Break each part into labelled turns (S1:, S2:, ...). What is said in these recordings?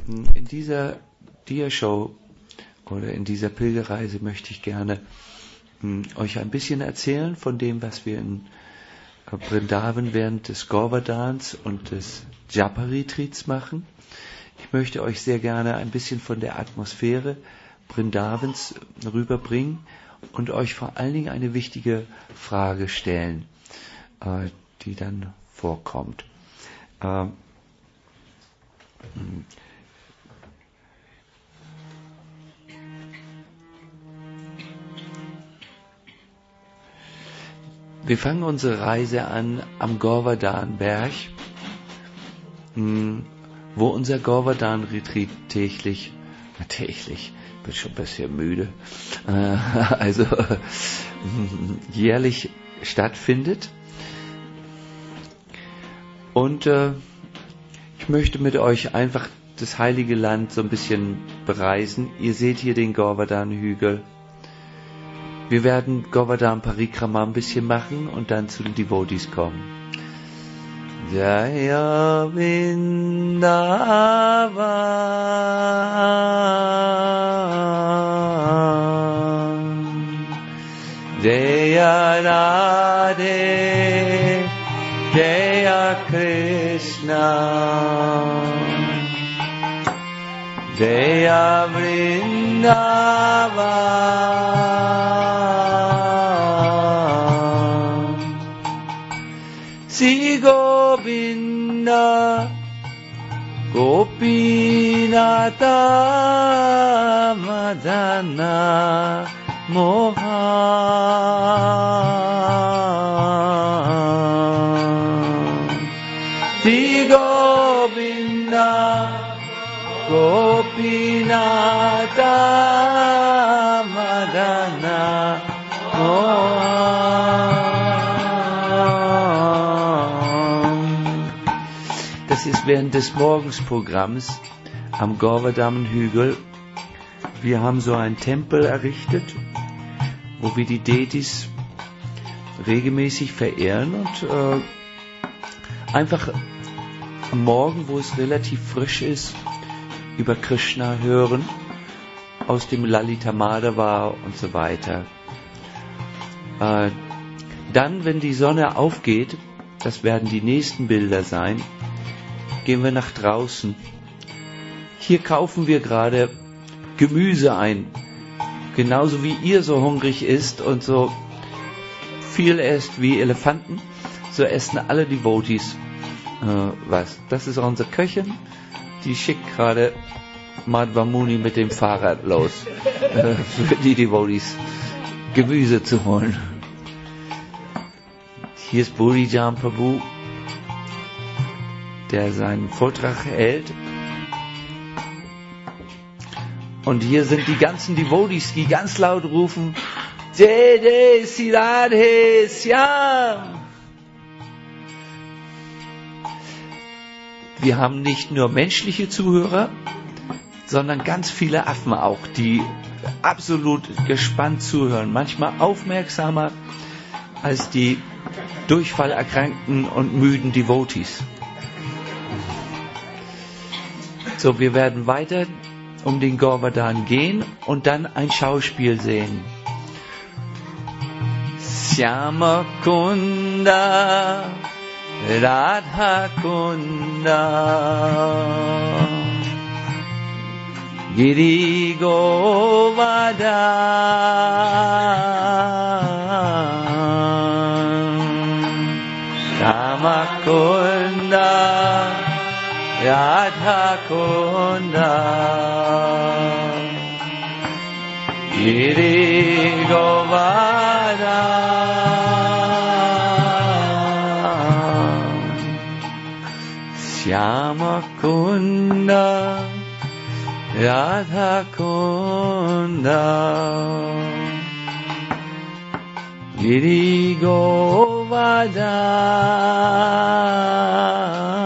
S1: In dieser Dia-Show oder in dieser Pilgerreise möchte ich gerne euch ein bisschen erzählen von dem, was wir in Vrindavan während des Govardhans und des Japa-Retreats machen. Ich möchte euch sehr gerne ein bisschen von der Atmosphäre Vrindavans rüberbringen und euch vor allen Dingen eine wichtige Frage stellen, die dann vorkommt. Wir fangen unsere Reise an am Govardhan-Berg, wo unser Govardhan-Retreat täglich, bin schon ein bisschen müde, jährlich stattfindet. Und ich möchte mit euch einfach das Heilige Land so ein bisschen bereisen. Ihr seht hier den Govardhan-Hügel. Wir werden Govardhan Parikrama ein bisschen machen und dann zu den Devotees kommen. Jaya Vrindavan, Jaya Radhe, Jaya Krishna, Jaya Vrindavan, Sri Govinda Gopinatha Madana Mohan, Sri Govinda Gopinatha Madana Mohan. Das ist während des Morgensprogramms am Govardhan-Hügel. Wir haben so einen Tempel errichtet, wo wir die Deities regelmäßig verehren und einfach am Morgen, wo es relativ frisch ist, über Krishna hören, aus dem Lalita Madhava und so weiter. Dann, wenn die Sonne aufgeht, das werden die nächsten Bilder sein, gehen wir nach draußen. Hier kaufen wir gerade Gemüse ein. Genauso wie ihr so hungrig isst und so viel esst wie Elefanten, so essen alle Devotees was. Das ist unsere Köchin, die schickt gerade Madhva Muni mit dem Fahrrad los, für die Devotees Gemüse zu holen. Hier ist Burijan Prabhu, der seinen Vortrag hält. Und hier sind die ganzen Devotees, die ganz laut rufen, Jai Jai Sri Radhe Syam. Wir haben nicht nur menschliche Zuhörer, sondern ganz viele Affen auch, die absolut gespannt zuhören, manchmal aufmerksamer als die durchfallerkrankten und müden Devotees. So, wir werden weiter um den Govardhan gehen und dann ein Schauspiel sehen. Syama Kunda, Radha Kunda, Giri Govardhan, Syama Kunda, Radha Kunda, Giri Govardhan, Syama Kunda, Radha Kunda, Giri Govardhan.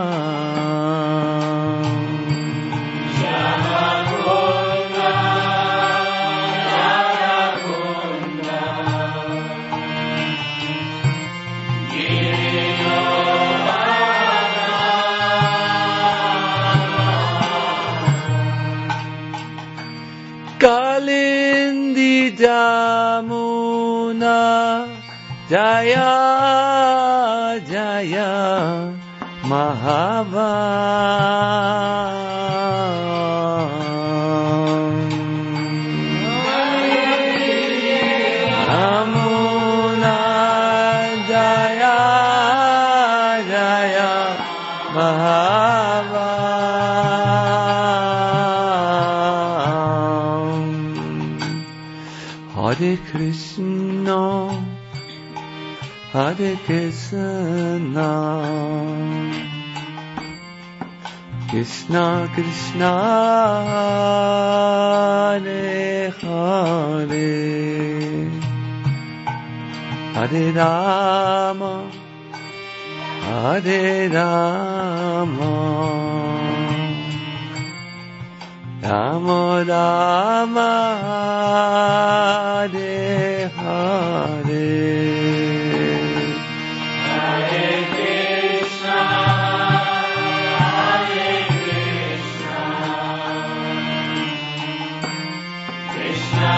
S1: Kalindi Damuna Jaya Jaya Mahava Hare Krishna, Hare Krishna, Krishna Krishna, Hare Hare, Hare Rama, Hare Rama, Rama Rama, Hare Hare,
S2: Hare Krishna, Hare Krishna, Krishna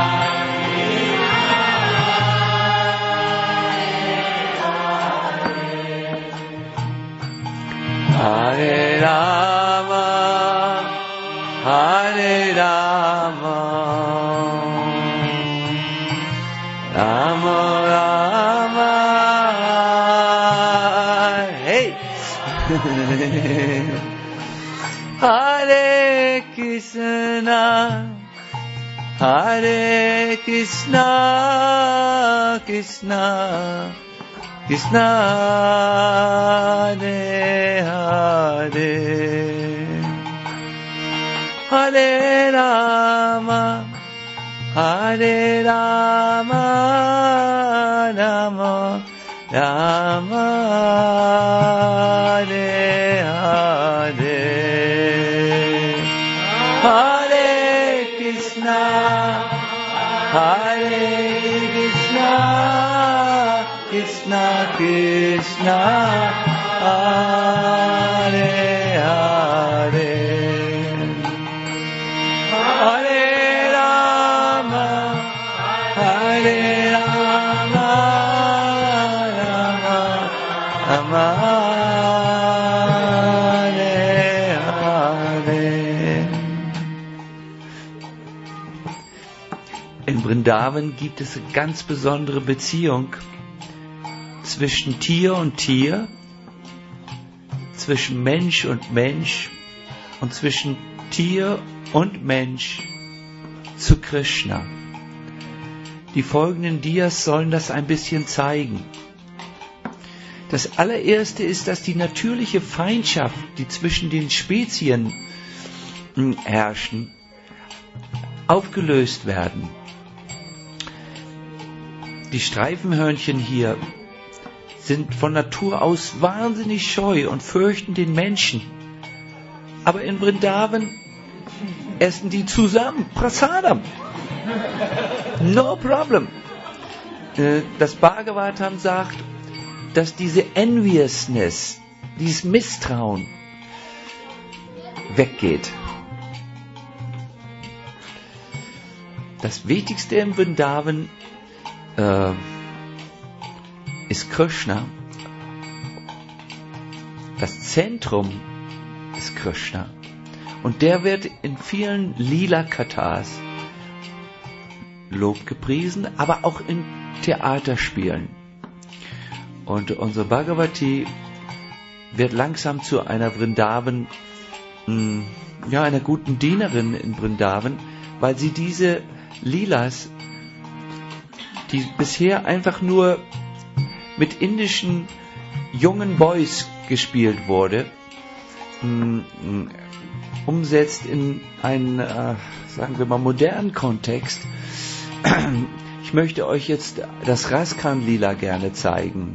S1: Hare Rama, Hare Rama, Rama Rama, hey, Hare Krishna, Hare Krishna, Krishna Krishna Hare Hare, Hare Rama, Hare Rama, Rama Rama, Hare Hare, Hare Krishna, Hare Krishna, Krishna Krishna, Hare Hare, Hare Rama, Hare Rama, Rama Rama, Hare Hare. In Vrindavan gibt es eine ganz besondere Beziehung zwischen Tier und Tier, zwischen Mensch und Mensch und zwischen Tier und Mensch zu Krishna. Die folgenden Diyas sollen das ein bisschen zeigen. Das allererste ist, dass die natürliche Feindschaft, die zwischen den Spezien herrschen, aufgelöst werden. Die Streifenhörnchen hier sind von Natur aus wahnsinnig scheu und fürchten den Menschen. Aber in Vrindavan essen die zusammen Prasadam. No problem. Das Bhagavatam sagt, dass diese Enviousness, dieses Misstrauen weggeht. Das Wichtigste im Vrindavan ist Krishna. Das Zentrum ist Krishna. Und der wird in vielen Lila-Kathas Lob gepriesen, aber auch in Theaterspielen. Und unsere Bhagavati wird langsam zu einer Vrindavan, einer guten Dienerin in Vrindavan, weil sie diese Lilas, die bisher einfach nur mit indischen jungen Boys gespielt wurde, umsetzt in einen, sagen wir mal, modernen Kontext. Ich möchte euch jetzt das Raskan-Lila gerne zeigen.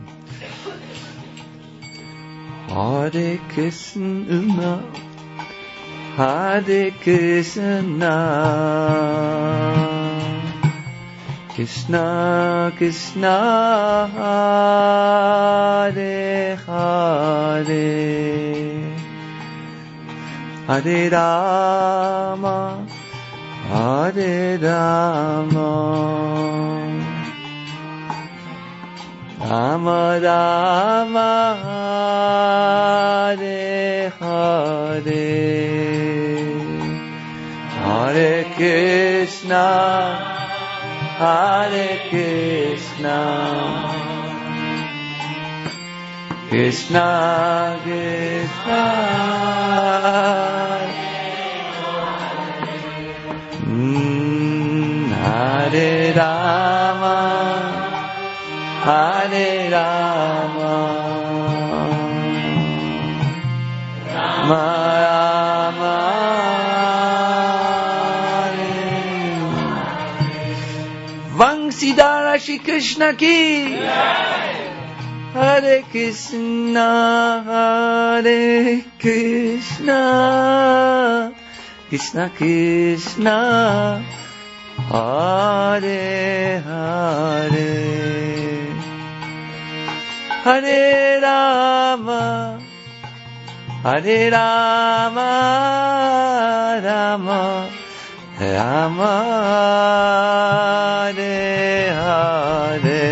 S1: Hare Krishna, Hare Krishna, Krishna Krishna, Hare Hare, Hare Rama, Hare Rama, Rama Rama, Hare Hare, Hare Krishna, Hare Krishna, Krishna Krishna, Hare Rama, Hare Rama, Rama Rama, Vangsidhara Shri Krishna ki, Hare Krishna, Hare Krishna, Krishna Krishna, Hare Hare, Hare Rama, Hare Rama, Rama Rama, Hare Hare.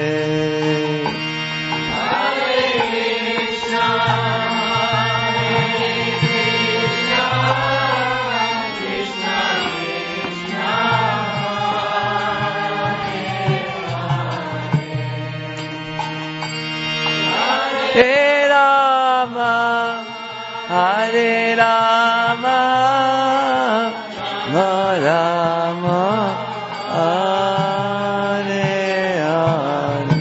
S1: Hare Rama, Hare Rama, Rama Rama, Hare Hare.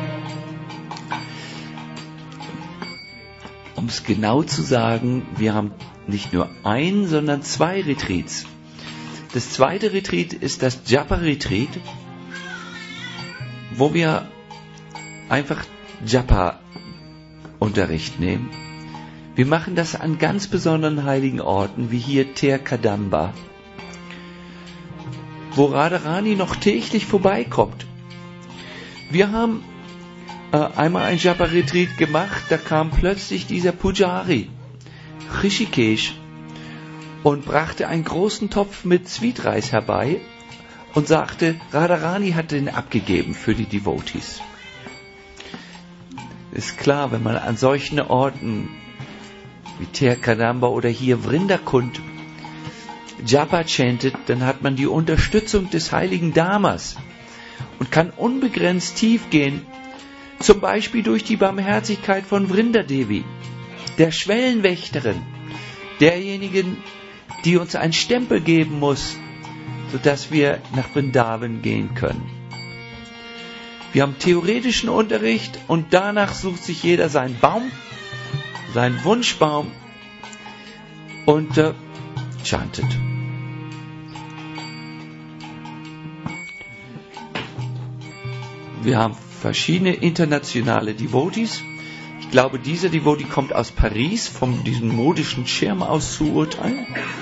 S1: Um es genau zu sagen, wir haben nicht nur ein, sondern 2 Retreats. Das zweite Retreat ist das Japa-Retreat, wo wir einfach Japa-Unterricht nehmen. Wir machen das an ganz besonderen heiligen Orten, wie hier Ter Kadamba, wo Radharani noch täglich vorbeikommt. Wir haben einmal ein Japa-Retreat gemacht, da kam plötzlich dieser Pujari, Rishikesh, und brachte einen großen Topf mit Sweetreis herbei und sagte, Radharani hat den abgegeben für die Devotees. Ist klar, wenn man an solchen Orten wie Ter Kadamba oder hier Vrindakund Japa chantet, dann hat man die Unterstützung des heiligen Dharmas und kann unbegrenzt tief gehen, zum Beispiel durch die Barmherzigkeit von Vrindadevi, der Schwellenwächterin, derjenigen, die uns einen Stempel geben muss, sodass wir nach Vrindavan gehen können. Wir haben theoretischen Unterricht und danach sucht sich jeder seinen Baum, seinen Wunschbaum und chantet. Wir haben verschiedene internationale Devotees. Ich glaube, dieser Devotee kommt aus Paris, von diesem modischen Schirm aus zu urteilen.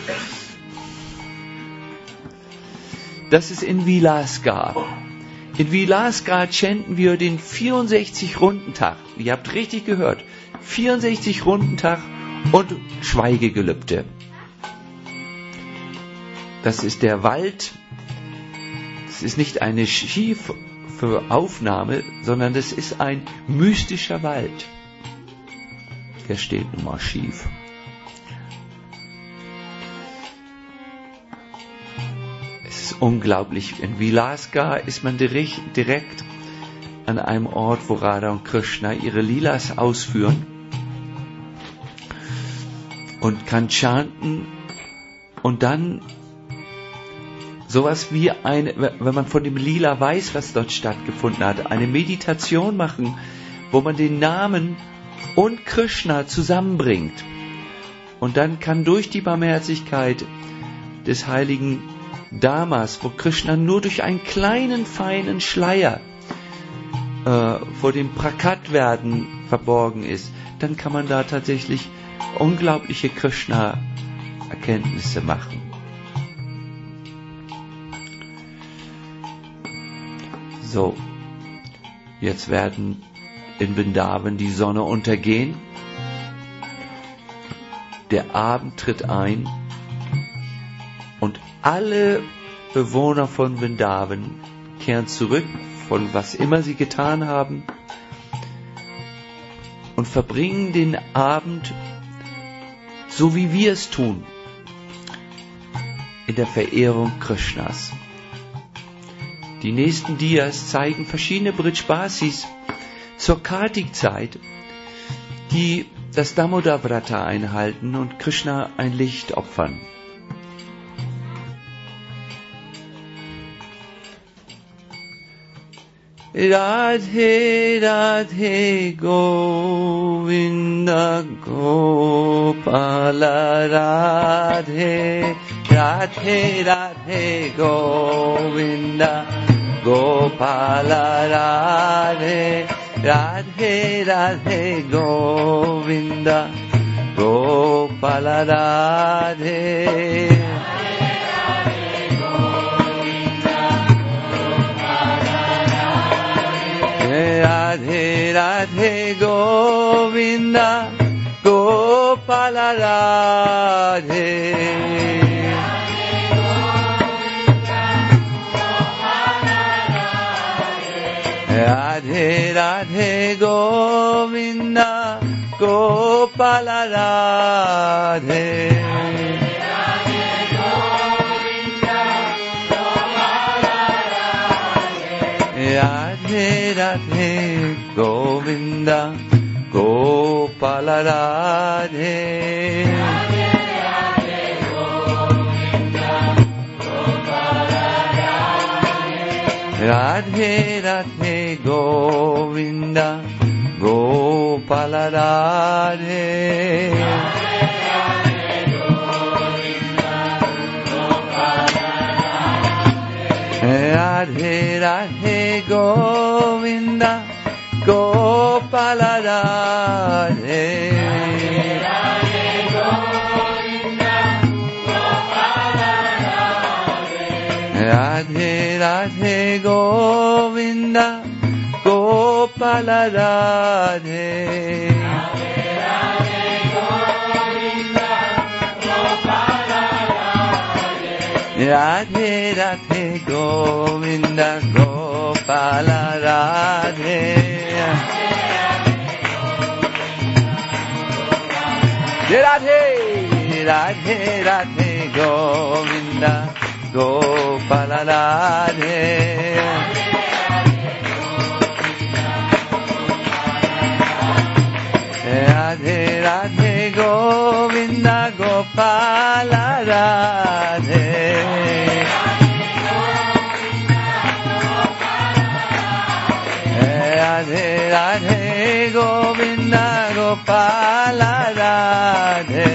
S1: Das ist in Vilasgar. In Vilasgar chanten wir den 64-Runden-Tag. Ihr habt richtig gehört. 64-Runden-Tag und Schweigegelübde. Das ist der Wald. Das ist nicht eine schiefe Aufnahme, sondern das ist ein mystischer Wald. Der steht nun mal schief. Es ist unglaublich. In Vilasgar ist man direkt an einem Ort, wo Radha und Krishna ihre Lilas ausführen und kann chanten und dann sowas wie wenn man von dem Lila weiß, was dort stattgefunden hat, eine Meditation machen, wo man den Namen und Krishna zusammenbringt. Und dann kann durch die Barmherzigkeit des heiligen Dharmas, wo Krishna nur durch einen kleinen, feinen Schleier vor dem Prakat-Werden verborgen ist, dann kann man da tatsächlich unglaubliche Krishna-Erkenntnisse machen. So, jetzt werden in Vrindavan die Sonne untergehen. Der Abend tritt ein und alle Bewohner von Vrindavan kehren zurück von was immer sie getan haben und verbringen den Abend so wie wir es tun, in der Verehrung Krishnas. Die nächsten Dias zeigen verschiedene Brij Basis zur Kartik-Zeit, die das Damodar Vrata einhalten und Krishna ein Licht opfern. Radhe Radhe Govinda Gopala Radhe Radhe Radhe Govinda Gopala Radhe Radhe Radhe Govinda Gopala Radhe Radhe Radhe Govinda Gopala Radhe Radhe Radhe Govinda Gopala Radhe Radhe Radhe Govinda Gopala Radhe Radhe Radhe Govinda Gopala Radhe Radhe Radhe Govinda Gopala Radhe Radhe Radhe Govinda Gopala Radhe Radhe Radhe Govinda Gopala Radhe Radhe Radhe Radhe Govinda Gopala Radhe Radhe Radhe Govinda Gopala Radhe Radhe Radhe Govinda Gopala Radhe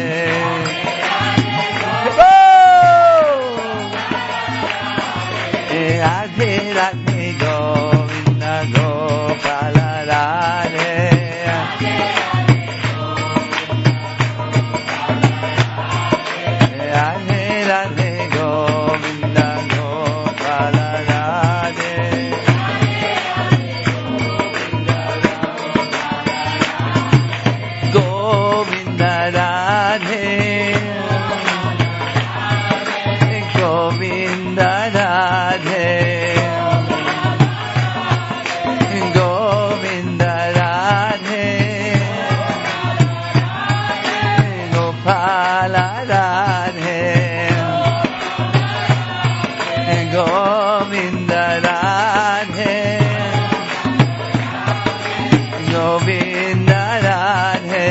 S1: Radhe Radhe Govinda Gopala Radhe Radhe Radhe Govinda Gopala Radhe Govinda Radhe Govinda Radhe Govinda Radhe Gopala Radhe Govinda Radhe Govinda Radhe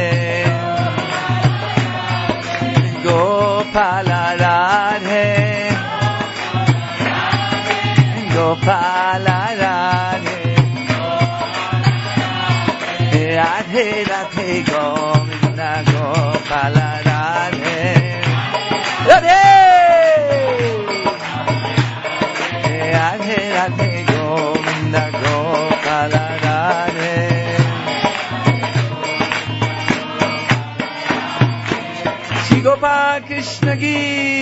S1: Gopala Radhe Gopala Radhe Radhe Radhe Govinda Gopala Radhe Radhe Radhe Radhe Govinda Gopala Radhe Shri Gopal Krishna Ki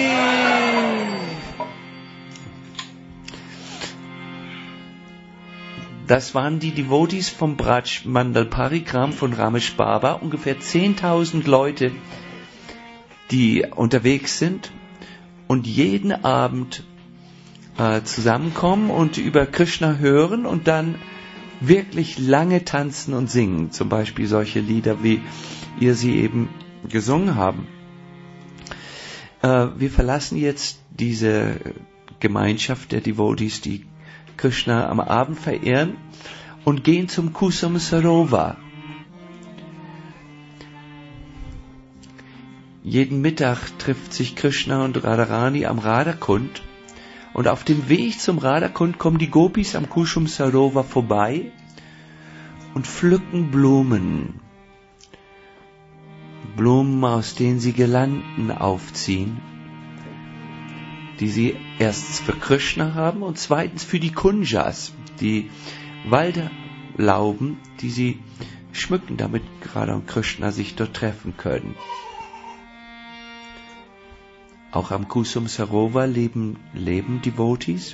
S1: Das waren die Devotees vom Braj Mandal Parigram von Ramesh Baba, ungefähr 10.000 Leute, die unterwegs sind und jeden Abend zusammenkommen und über Krishna hören und dann wirklich lange tanzen und singen. Zum Beispiel solche Lieder, wie ihr sie eben gesungen haben. Wir verlassen jetzt diese Gemeinschaft der Devotees, die Krishna am Abend verehren, und gehen zum Kusum Sarovar. Jeden Mittag trifft sich Krishna und Radharani am Radhakund, und auf dem Weg zum Radhakund kommen die Gopis am Kusum Sarovar vorbei und pflücken Blumen. Blumen, aus denen sie Girlanden aufziehen, die sie erstens für Krishna haben und zweitens für die Kunjas, die Waldlauben, die sie schmücken, damit Radha und Krishna sich dort treffen können. Auch am Kusum Sarovar leben Devotees,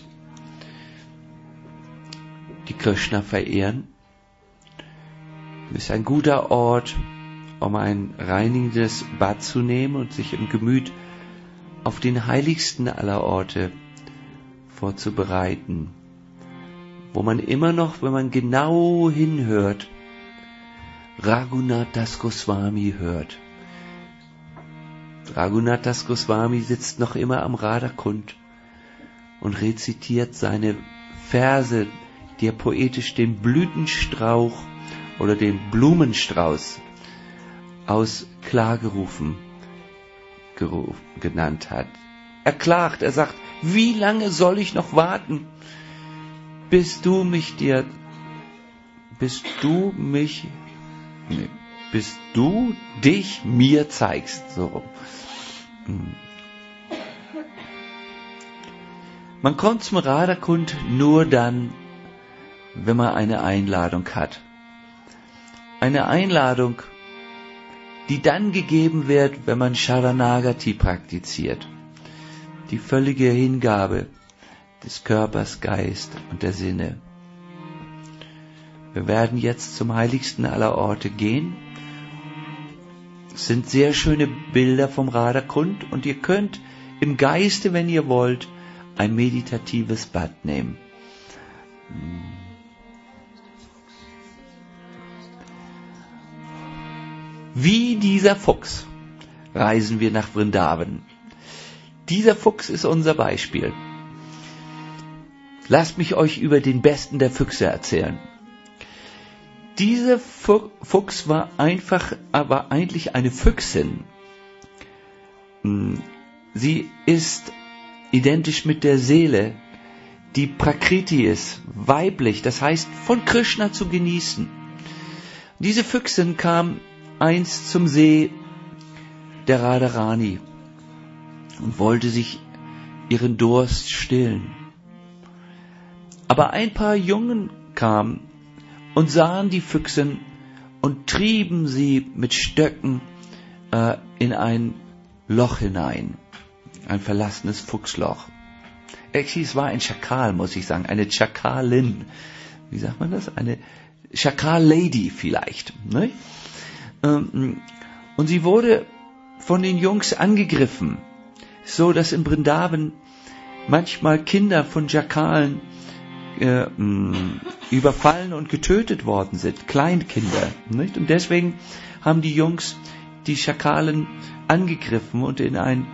S1: die Krishna verehren. Es ist ein guter Ort, um ein reinigendes Bad zu nehmen und sich im Gemüt auf den heiligsten aller Orte vorzubereiten, wo man immer noch, wenn man genau hinhört, Raghunath Das Goswami hört. Raghunath Das Goswami sitzt noch immer am Radhakund und rezitiert seine Verse, die er poetisch den Blütenstrauch oder den Blumenstrauß aus Klagerufen genannt hat. Er klagt, er sagt, wie lange soll ich noch warten, bis du dich mir zeigst. So. Man kommt zum Radhakund nur dann, wenn man eine Einladung hat. Eine Einladung, die dann gegeben wird, wenn man Sharanagati praktiziert. Die völlige Hingabe des Körpers, Geist und der Sinne. Wir werden jetzt zum heiligsten aller Orte gehen. Es sind sehr schöne Bilder vom Radhakund und ihr könnt im Geiste, wenn ihr wollt, ein meditatives Bad nehmen. Wie dieser Fuchs reisen wir nach Vrindavan. Dieser Fuchs ist unser Beispiel. Lasst mich euch über den besten der Füchse erzählen. Dieser Fuchs war eigentlich eine Füchsin. Sie ist identisch mit der Seele, die Prakriti ist, weiblich, das heißt von Krishna zu genießen. Diese Füchsin kam einst zum See der Radharani und wollte sich ihren Durst stillen. Aber ein paar Jungen kamen und sahen die Füchsin und trieben sie mit Stöcken in ein Loch hinein, ein verlassenes Fuchsloch. Es war ein Schakal, muss ich sagen, eine Schakalin. Wie sagt man das? Eine Schakal-Lady vielleicht. Ne? Und sie wurde von den Jungs angegriffen, so dass in Vrindavan manchmal Kinder von Schakalen überfallen und getötet worden sind, Kleinkinder. Nicht? Und deswegen haben die Jungs die Schakalen angegriffen und in an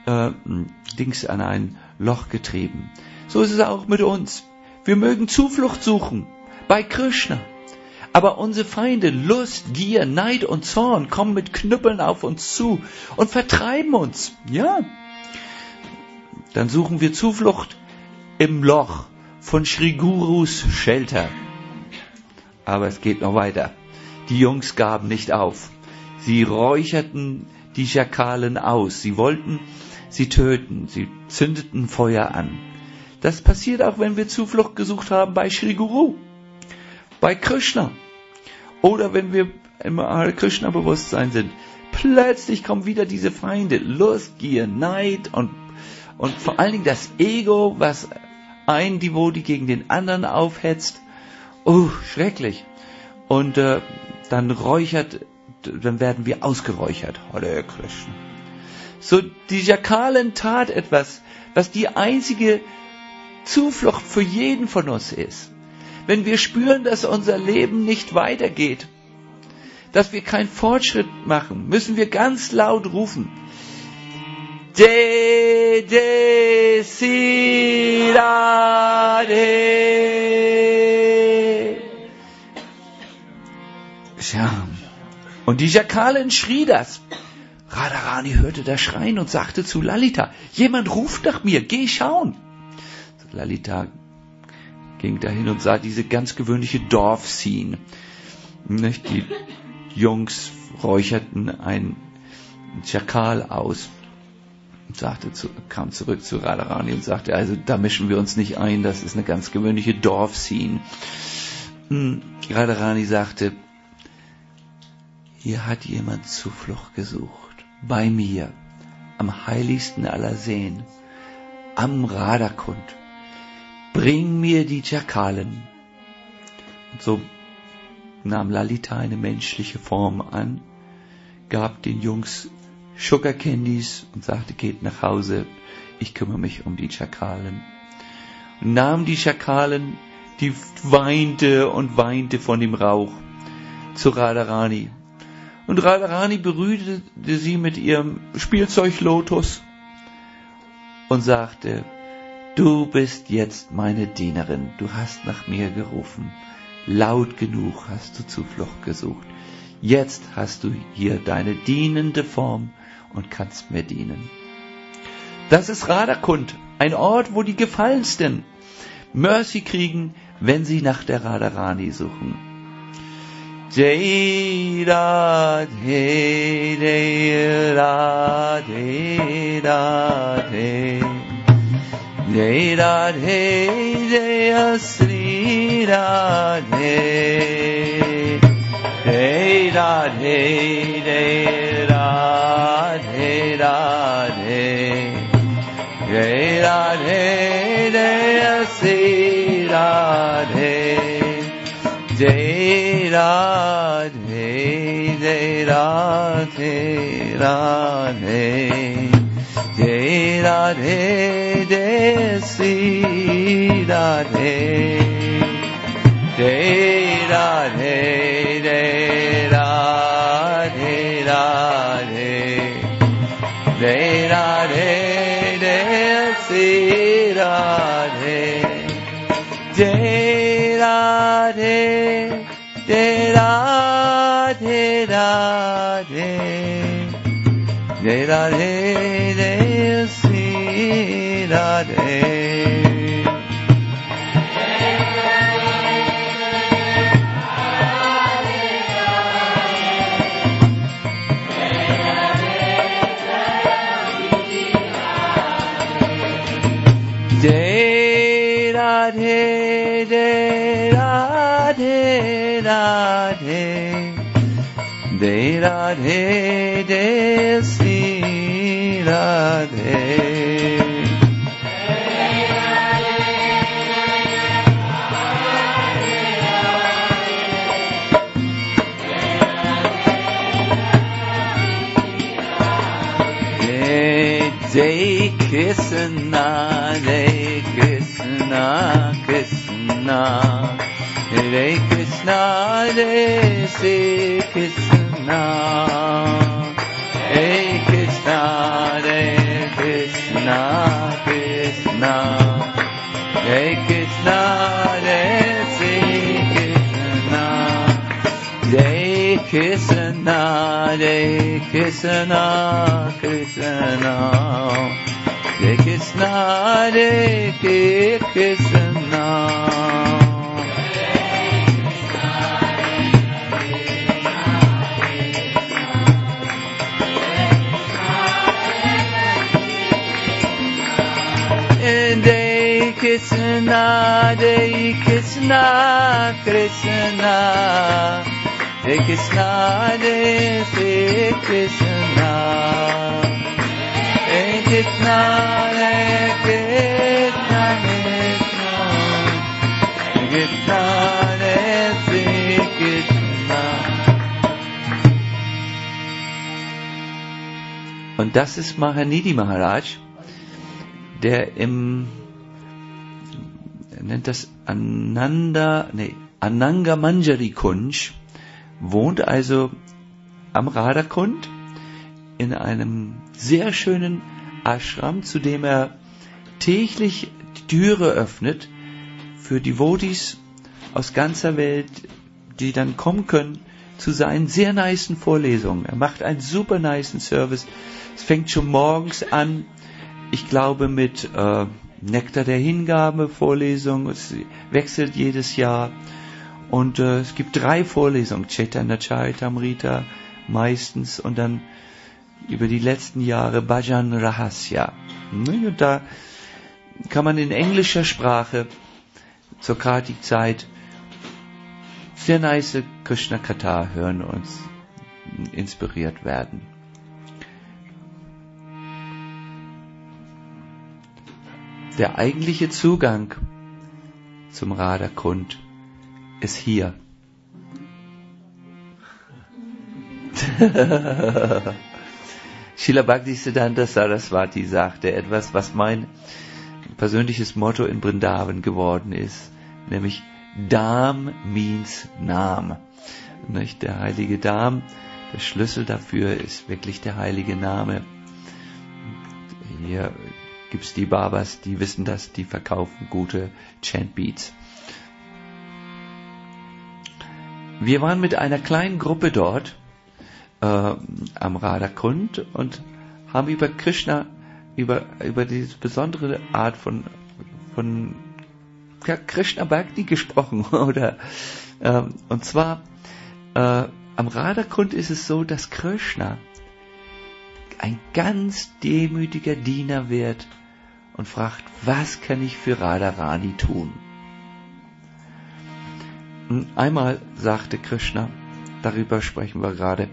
S1: ein Loch getrieben. So ist es auch mit uns. Wir mögen Zuflucht suchen bei Krishna. Aber unsere Feinde, Lust, Gier, Neid und Zorn, kommen mit Knüppeln auf uns zu und vertreiben uns. Ja. Dann suchen wir Zuflucht im Loch von Shri Gurus Shelter. Aber es geht noch weiter. Die Jungs gaben nicht auf. Sie räucherten die Schakalen aus. Sie wollten sie töten. Sie zündeten Feuer an. Das passiert auch, wenn wir Zuflucht gesucht haben bei Shri Guru, bei Krishna. Oder wenn wir im Hare Krishna Bewusstsein sind. Plötzlich kommen wieder diese Feinde. Lust, Gier, Neid und vor allen Dingen das Ego, was ein Devotee gegen den anderen aufhetzt. Oh, schrecklich. Und dann werden wir ausgeräuchert. Hare Krishna. So, die Jakalin tat etwas, was die einzige Zuflucht für jeden von uns ist. Wenn wir spüren, dass unser Leben nicht weitergeht, dass wir keinen Fortschritt machen, müssen wir ganz laut rufen. De, de, si, da, de. Ja. Und die Jakalin schrie das. Radharani hörte das Schreien und sagte zu Lalita, jemand ruft nach mir, geh schauen. Lalita ging dahin und sah diese ganz gewöhnliche Dorfscene. Die Jungs räucherten einen Schakal aus und kam zurück zu Radharani und sagte, also da mischen wir uns nicht ein, das ist eine ganz gewöhnliche Dorfscene. Radharani sagte, hier hat jemand Zuflucht gesucht, bei mir, am heiligsten aller Seen, am Radakund. Bring mir die Jakalin. Und so nahm Lalita eine menschliche Form an, gab den Jungs Sugar Candies und sagte, geht nach Hause, ich kümmere mich um die Jakalin. Und nahm die Jakalin, die weinte und weinte von dem Rauch, zu Radharani. Und Radharani berührte sie mit ihrem Spielzeug-Lotus und sagte, du bist jetzt meine Dienerin, du hast nach mir gerufen, laut genug hast du Zuflucht gesucht. Jetzt hast du hier deine dienende Form und kannst mir dienen. Das ist Radakund, ein Ort, wo die Gefallensten Mercy kriegen, wenn sie nach der Radharani suchen. Jai Radhe, Jai Radhe, Radhe, Jai Radhe, Jai Sri Radhe, Jai Radhe, Jai Radhe, Radhe, Jai Radhe, Jai Sri Radhe, Jai Radhe, Jai Radhe, Radhe, Jai Radhe, Jai Sri Radhe, Jai Radhe, Jai Radhe, Radhe, Jai Radhe, Jai Sri Radhe, Jai Radhe, Jai Radhe, Radhe, Jai Radhe, Jai Sri Radhe. Jai Radhe, Jai Radhe, Radhe, Jai Radhe, Jai Sri Radhe. Jai Krishna, Jai Krishna, Krishna, Jai Krishna, Jai Sri Krishna, Jai Krishna, Jai Krishna, Krishna, Jai Krishna, Jai Sri Krishna, Jai Krishna, Jai Krishna, Krishna, Jai Krishna, Jai Krishna. Jai Krishna, Jai Krishna, Krishna, Jai Krishna, Jai Sri Krishna, Jai Krishna, Jai Krishna, Krishna, Jai Krishna, Jai Sri Krishna. Und das ist Mahanidi Maharaj, der er nennt das Ananga Manjari Kunj, wohnt also am Radhakund in einem sehr schönen Ashram, zu dem er täglich die Türe öffnet für Devotees aus ganzer Welt, die dann kommen können zu seinen sehr nicen Vorlesungen. Er macht einen super nicen Service. Es fängt schon morgens an, ich glaube mit Nektar der Hingabe Vorlesung, es wechselt jedes Jahr und es gibt 3 Vorlesungen, Chaitanya Charitamrita meistens und dann über die letzten Jahre Bhajan Rahasya. Und da kann man in englischer Sprache zur Kartik-Zeit sehr nice Krishna Katha hören und inspiriert werden. Der eigentliche Zugang zum Radhakund ist hier. Srila Bhaktisiddhanta Saraswati sagte etwas, was mein persönliches Motto in Vrindavan geworden ist, nämlich Dham means Nam. Nicht? Der heilige Dham, der Schlüssel dafür ist wirklich der heilige Name. Hier gibt's die Babas, die wissen das, die verkaufen gute Chant-Beats. Wir waren mit einer kleinen Gruppe dort am Radhakund und haben über Krishna, über diese besondere Art von Krishna Bhakti gesprochen, oder? Und zwar am Radhakund ist es so, dass Krishna ein ganz demütiger Diener wird und fragt, was kann ich für Radharani tun? Und einmal sagte Krishna, darüber sprechen wir gerade,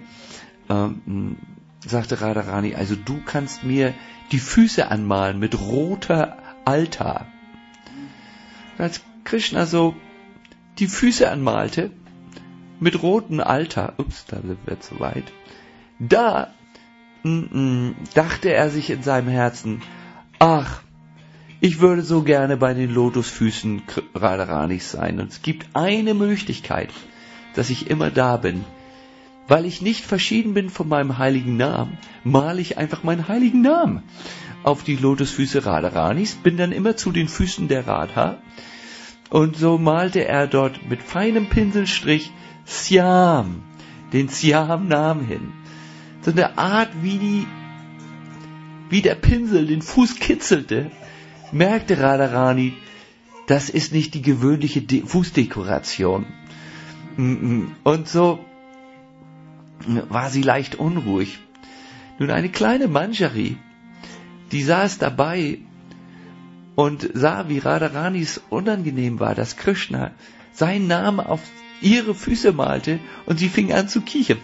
S1: sagte Radharani, also du kannst mir die Füße anmalen mit roter Altar. Als Krishna so die Füße anmalte mit rotem Altar, da wird zu weit, da dachte er sich in seinem Herzen, ach, ich würde so gerne bei den Lotusfüßen Radharanis sein. Und es gibt eine Möglichkeit, dass ich immer da bin. Weil ich nicht verschieden bin von meinem heiligen Namen, male ich einfach meinen heiligen Namen auf die Lotusfüße Radharanis, bin dann immer zu den Füßen der Radha. Und so malte er dort mit feinem Pinselstrich Syam, den Syam-Namen hin. So eine Art, wie der Pinsel den Fuß kitzelte, merkte Radharani, das ist nicht die gewöhnliche Fußdekoration. Und so war sie leicht unruhig. Nun, eine kleine Manjari, die saß dabei und sah, wie Radharanis unangenehm war, dass Krishna seinen Namen auf ihre Füße malte, und sie fing an zu kichern.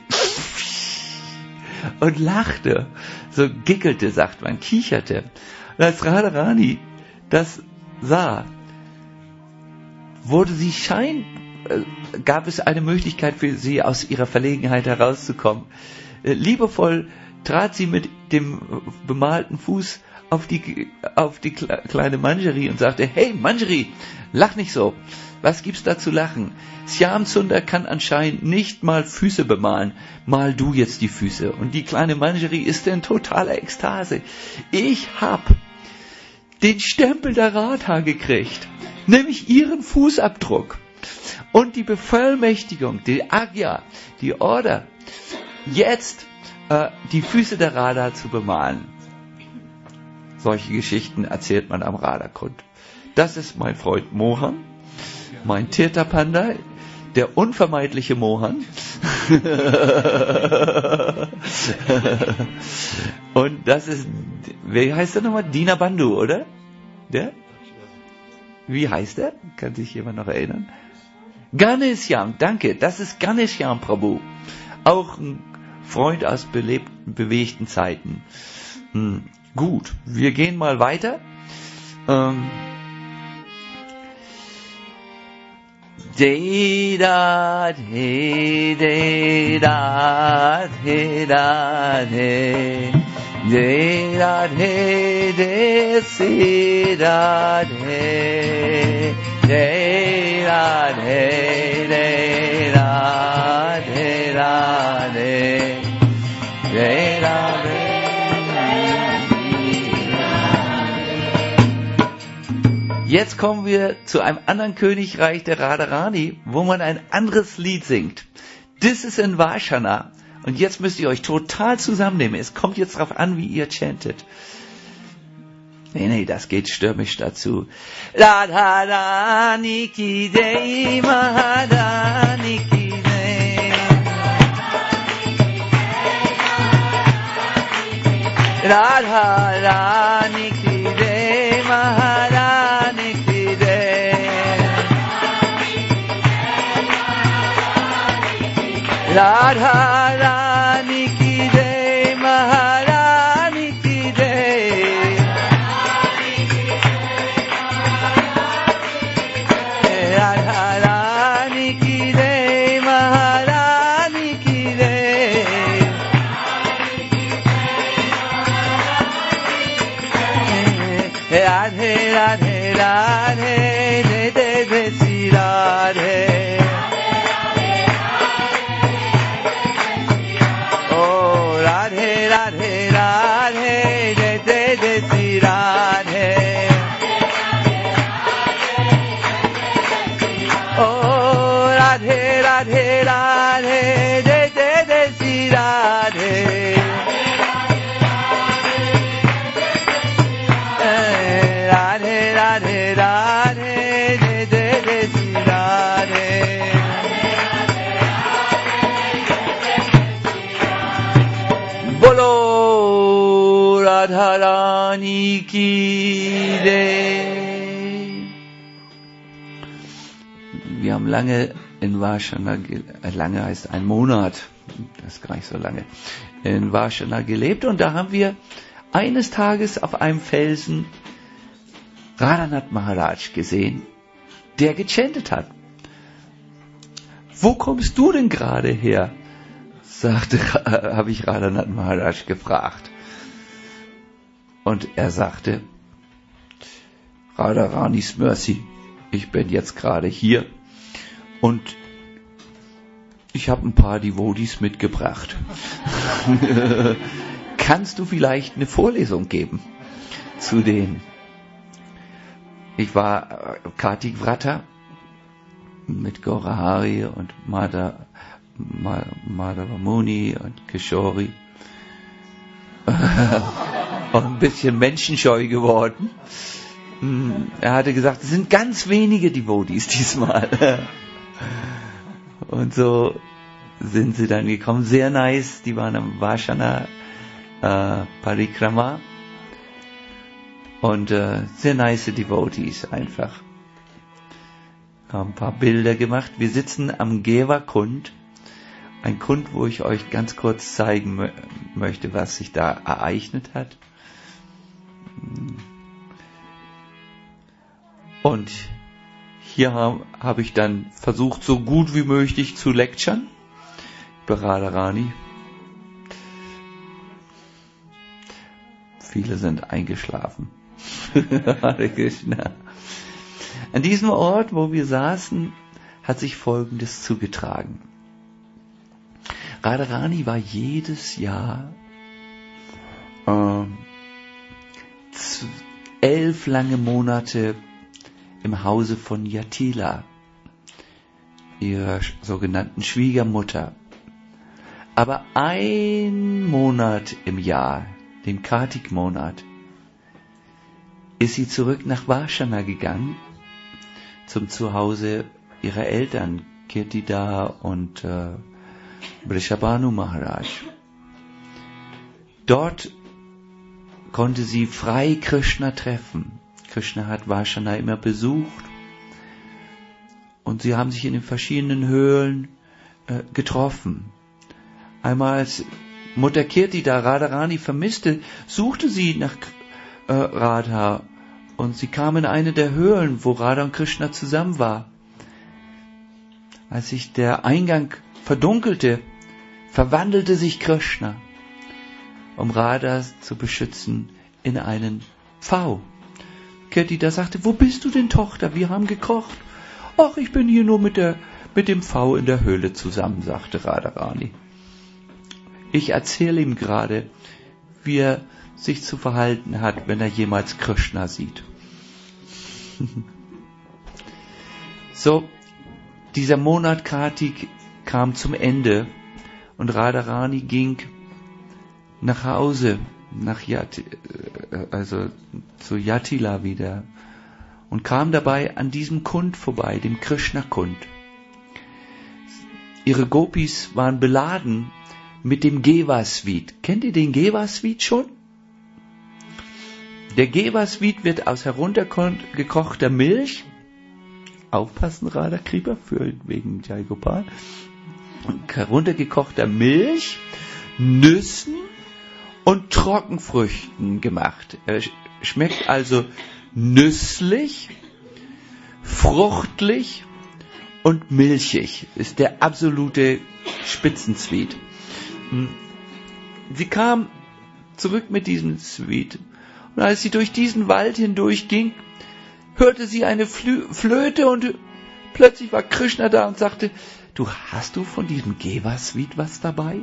S1: Und lachte, so gickelte, sagt man, kicherte. Und als Radharani das sah, gab es eine Möglichkeit für sie, aus ihrer Verlegenheit herauszukommen. Liebevoll trat sie mit dem bemalten Fuß auf die kleine Manjari und sagte, hey Manjari, lach nicht so. Was gibt's da zu lachen? Syam Sundar kann anscheinend nicht mal Füße bemalen. Mal du jetzt die Füße. Und die kleine Manjari ist in totaler Ekstase. Ich hab den Stempel der Radha gekriegt, nämlich ihren Fußabdruck und die Bevollmächtigung, die Agya, die Order, jetzt die Füße der Radha zu bemalen. Solche Geschichten erzählt man am Radhakund. Das ist mein Freund Mohan, mein Tirtha Panda, der unvermeidliche Mohan. Und das ist, wie heißt der nochmal? Dinabandhu, oder? Der? Wie heißt der? Kann sich jemand noch erinnern? Ganeshyam, danke, das ist Ganeshyam Prabhu. Auch ein Freund aus bewegten Zeiten. Gut, wir gehen mal weiter. De da de da de da de De Radhe, de si Radhe, de Radhe, de Radhe, Radhe, de Radhe. Jetzt kommen wir zu einem anderen Königreich der Radharani, wo man ein anderes Lied singt. Das ist in Vashana. Und jetzt müsst ihr euch total zusammennehmen. Es kommt jetzt darauf an, wie ihr chantet. Nee, das geht stürmisch dazu. Radharani ki jai, Maharani ki jai. Radharani ki jai, Maharani ki jai. Radharani ki jai, Maharani ki jai. Radharani ki jai, Maharani ki jai. Radhe Radhe Radhe, Jai Jai Jai Shri Radhe. Radhe Radhe Radhe, Jai Jai Jai Shri Radhe. Oh, Radhe Radhe Radhe, Jai Jai Jai Shri Radhe. Radhe Radhe Radhe, Jai Jai Jai Shri Radhe. Bolo Radharani ki jai. Wir haben lange in Vashana, lange heißt ein Monat, das ist gar nicht so lange, in Vashana gelebt und da haben wir eines Tages auf einem Felsen Radhanath Maharaj gesehen, der gechantet hat. Wo kommst du denn gerade her? Habe ich Radhanath Maharaj gefragt. Und er sagte, Radharani's Mercy, ich bin jetzt gerade hier und ich habe ein paar Devotees mitgebracht. Kannst du vielleicht eine Vorlesung geben zu denen? Ich war Kartik Vrata mit Gaurahari und Madhava Muni und Kishori. Auch ein bisschen menschenscheu geworden. Er hatte gesagt, es sind ganz wenige Devotees diesmal. Und so sind sie dann gekommen. Sehr nice. Die waren am Vashana Parikrama. Und sehr nice Devotees einfach. Haben ein paar Bilder gemacht. Wir sitzen am Geva-Kund. Ein Kund, wo ich euch ganz kurz zeigen möchte, was sich da ereignet hat. Und hier habe ich dann versucht, so gut wie möglich zu lecturen. Bei Radharani. Viele sind eingeschlafen. Hare Krishna. An diesem Ort, wo wir saßen, hat sich Folgendes zugetragen. Radharani war jedes Jahr 11 lange Monate im Hause von Jatila, ihrer sogenannten Schwiegermutter. Aber ein Monat im Jahr, den Kartik-Monat, ist sie zurück nach Vashana gegangen, zum Zuhause ihrer Eltern, Kirtida und Vrishabhanu Maharaj. Dort konnte sie frei Krishna treffen. Krishna hat Vashana immer besucht und sie haben sich in den verschiedenen Höhlen getroffen. Einmal als Mutter Kirtida Radharani vermisste, suchte sie nach Radha und sie kam in eine der Höhlen, wo Radha und Krishna zusammen war. Als sich der Eingang verdunkelte, verwandelte sich Krishna um Radha zu beschützen, in einen Pfau. Kirtida sagte, wo bist du denn, Tochter? Wir haben gekocht. Ach, ich bin hier nur mit dem Pfau in der Höhle zusammen, sagte Radharani. Ich erzähle ihm gerade, wie er sich zu verhalten hat, wenn er jemals Krishna sieht. So, dieser Monat Kartik kam zum Ende und Radharani ging nach Hause, zu Jatila wieder und kam dabei an diesem Kund vorbei, dem Krishna-Kund. Ihre Gopis waren beladen mit dem Geva-Sweet. Kennt ihr den Geva-Sweet schon? Der Geva-Sweet wird aus heruntergekochter Milch, aufpassen, Radha Kripa, wegen Jai Gopal, heruntergekochter Milch, Nüssen und Trockenfrüchten gemacht. Er schmeckt also nüsslich, fruchtlich und milchig. Ist der absolute Spitzensweet. Sie kam zurück mit diesem Sweet. Und als sie durch diesen Wald hindurch ging, hörte sie eine Flöte und plötzlich war Krishna da und sagte, hast du von diesem Geva-Sweet was dabei?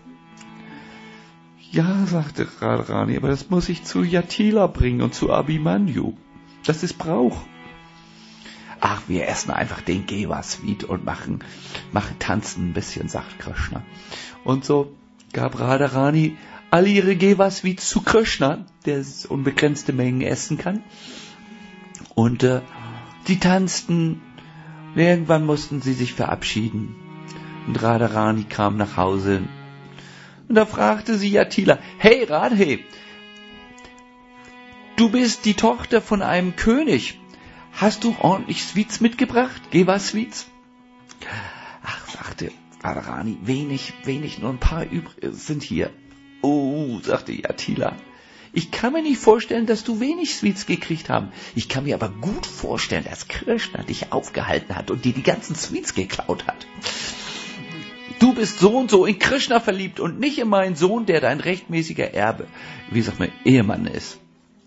S1: Ja, sagte Radharani, aber das muss ich zu Jatila bringen und zu Abhimanyu. Das ist Brauch. Ach, wir essen einfach den Geva-Sweet und tanzen ein bisschen, sagt Krishna. Und so gab Radharani alle ihre Geva-Sweets zu Krishna, der unbegrenzte Mengen essen kann. Und die tanzten. Irgendwann mussten sie sich verabschieden. Und Radharani kam nach Hause. Und da fragte sie Jatila, hey Radhe, du bist die Tochter von einem König. Hast du ordentlich Sweets mitgebracht? Geva-Sweets? Ach, sagte Radharani, wenig, nur ein paar sind hier. Oh, sagte Jatila, ich kann mir nicht vorstellen, dass du wenig Sweets gekriegt haben. Ich kann mir aber gut vorstellen, dass Krishna dich aufgehalten hat und dir die ganzen Sweets geklaut hat. Du bist so und so in Krishna verliebt und nicht in meinen Sohn, der dein rechtmäßiger Ehemann ist.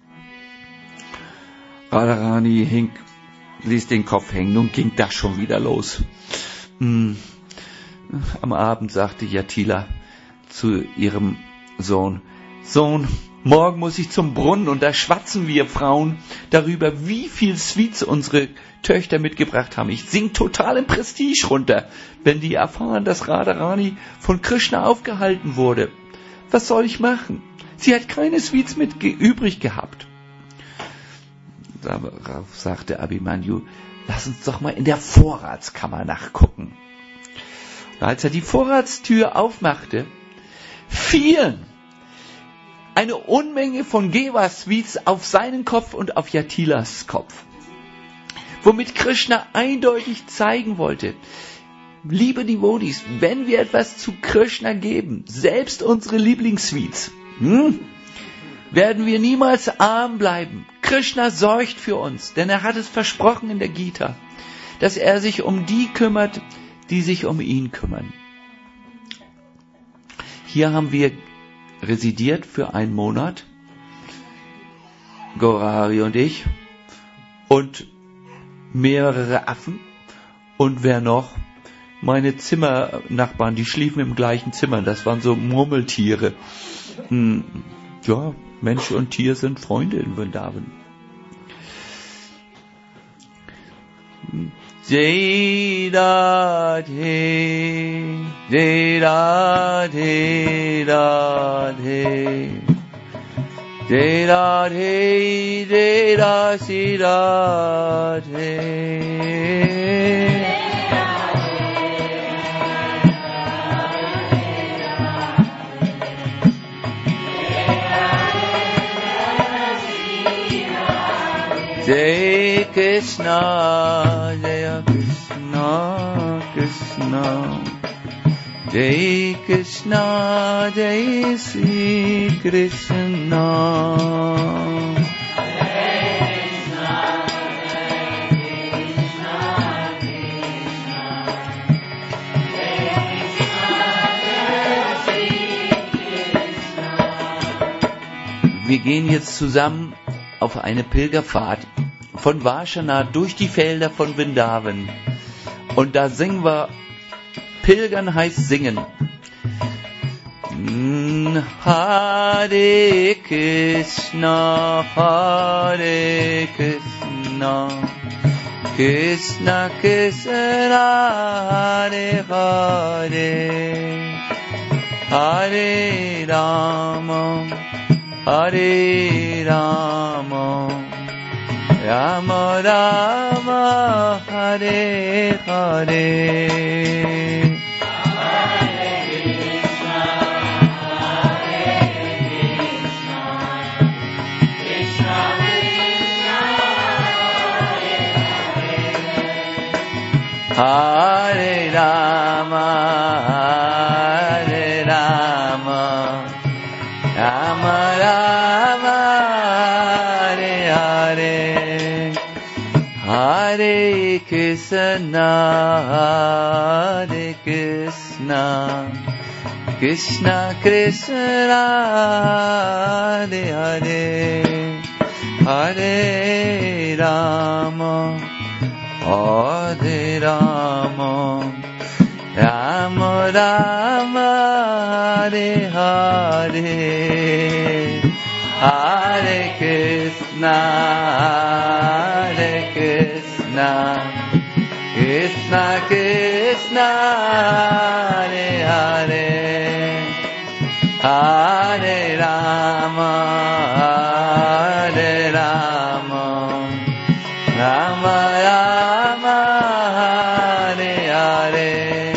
S1: Radharani ließ den Kopf hängen und ging das schon wieder los. Am Abend sagte Jatila zu ihrem Sohn, Sohn, morgen muss ich zum Brunnen und da schwatzen wir Frauen darüber, wie viel Sweets unsere Töchter mitgebracht haben. Ich sink total im Prestige runter, wenn die erfahren, dass Radharani von Krishna aufgehalten wurde. Was soll ich machen? Sie hat keine Sweets übrig gehabt. Darauf sagte Abhimanyu, lass uns doch mal in der Vorratskammer nachgucken. Und als er die Vorratstür aufmachte, fielen eine Unmenge von Geva-Sweets auf seinen Kopf und auf Jatilas Kopf. Womit Krishna eindeutig zeigen wollte, liebe Devotees, wenn wir etwas zu Krishna geben, selbst unsere Lieblingssweets, werden wir niemals arm bleiben. Krishna sorgt für uns, denn er hat es versprochen in der Gita, dass er sich um die kümmert, die sich um ihn kümmern. Hier haben wir residiert für einen Monat, Gaurahari und ich, und mehrere Affen, und wer noch? Meine Zimmernachbarn, die schliefen im gleichen Zimmer, das waren so Murmeltiere. Ja, Mensch und Tier sind Freunde in Vrindavan. Jai Radhe, Jai Radhe, Radhe, Jai Radhe, Jai Radhe, Radhe. Jai Krishna, Jai Krishna, Krishna, Jai Krishna, Jai Sri Krishna. Wir gehen jetzt zusammen auf eine Pilgerfahrt von Vashana durch die Felder von Vrindavan. Und da singen wir, Pilgern heißt singen. Hare Krishna, Krishna Krishna, Hare Hare, Hare Rama, Hare Rama, Rama Rama, Hare Hare. Hare Rama, Hare Rama, Rama Rama, Hare Hare, Hare Krishna, Hare Krishna, Krishna Krishna, Hare Hare, Hare Rama, Hare Rama, Rama Rama, Hare Hare, Hare Krishna, Hare Krishna, Krishna Krishna, Hare Hare, Hare Rama, Hare Rama, Rama Rama, Hare Hare,